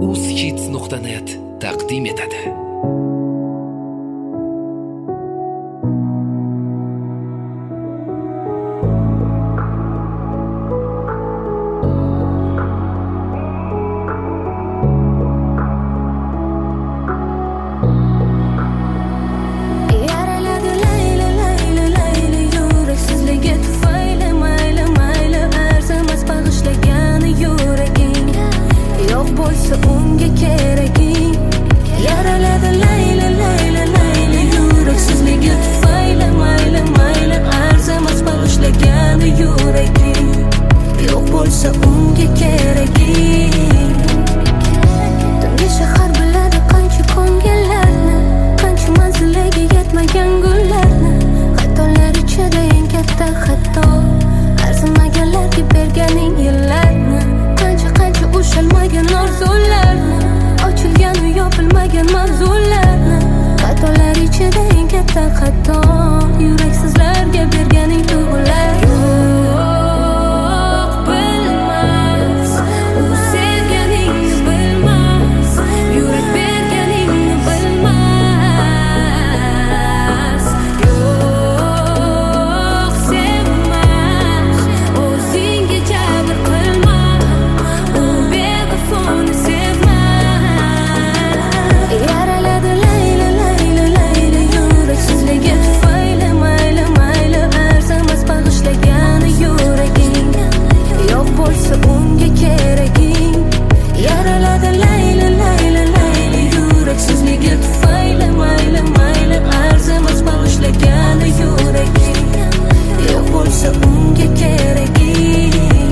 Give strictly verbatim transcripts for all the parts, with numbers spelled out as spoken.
uzhits nuqta net taqdim etadi. Unga keraging yaraladi layla layla layla yuraksizligi tufayli mayli mayli arzimas bag'ishlagani yuraging yo'q bo'lsa unga keraging. Tungi shahar biladi qancha ko'ngillarni, qancha manziliga yetmagan gullarni, xatolar ichida eng katta xato arzimaganlarga berganing yillarni, qancha qancha ushalmagan orzularni, ochilgan u yopilmagan mavzularni, xatolar ichida eng katta xato yuraksizlarga berganing tuyg'ular. Yo'q bilmas, u sevganingni bilmas, yurak berganingni bilmas. Yo'q sevmas, o'zingga jabr qilma, u beg'afoni sevma. Yaraladi layla layla layla yuraksizligi tufayli mayli mayli arzimas bag'ishlagani yuraging yo'q bo'lsa unga keraging. Yaraladi layla layla layla yuraksizligi tufayli mayli mayli arzimas bag'ishlagani yuraging yo'q bo'lsa unga keraging.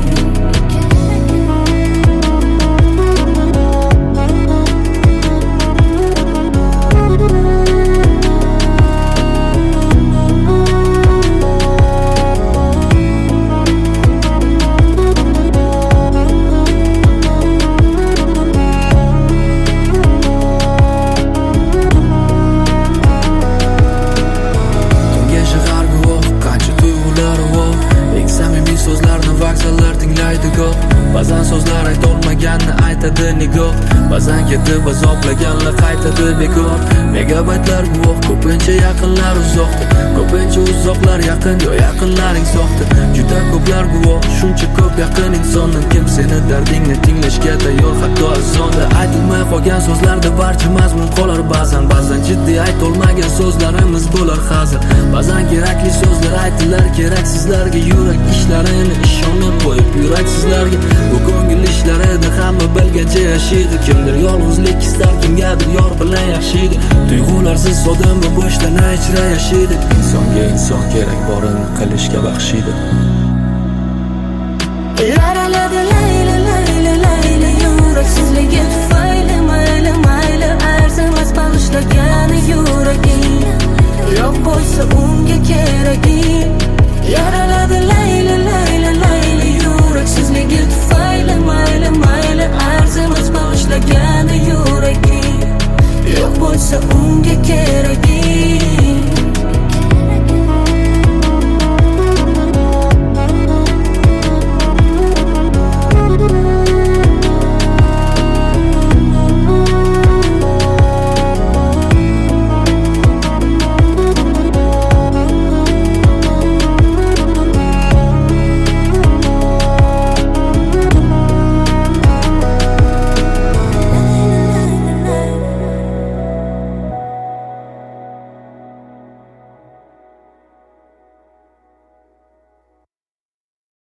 Ba'zan so'zlar aytolmaganni aytadi nigoh, ba'zan ketib azoplaganlar qaytadi bekor. Megabaytlar guvoh, ko'pincha yaqinlar uzoqda, ko'pincha uzoqlar yaqin, yo yaqinlaring soxta. Juda ko'plar guvoh, shuncha ko'p yaqin insondan, kim seni dardingni tinglashga tayyor hatto azonda. Aytilmay qolgan so'zlarda barcha mazmun qolar ba'zan, ba'zan jiddiy aytolmagan so'zlarimiz bo'lar hazil. Ba'zan kerakli so'zlar aytilar keraksizlarga, yurak ishlarini ishonib qo'yib yuraksizlarga. Bu ko'ngil ishlarida hamma bilgancha yashaydi, kimdir yolg'izlik istar, kimgadir yor bilan yaxshiydi. Tuyg'ularsiz odam bu bo'shdan ichra yashaydi. Insonga inson kerak, borini qilishga baxshiydi. Yaraladi layla layla layla yuraksizligi tufayli mayli mayli arzimas bag'ishlagani yuraging yo'q bo'lsa unga keraging. Yaraladi layla layla layla yuraksizligi tufayli mayli mayli arzimas bag'ishlagani yuraging yo'q bo'lsa unga keraging.